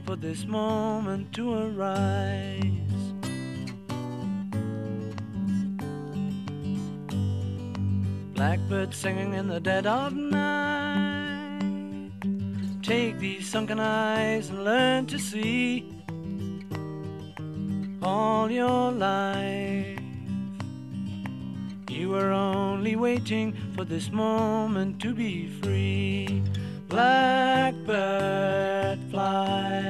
for this moment to arise. Blackbird singing in the dead of night. Take these sunken eyes and learn to see. All your life you were only waiting for this moment to be free. Blackbird fly.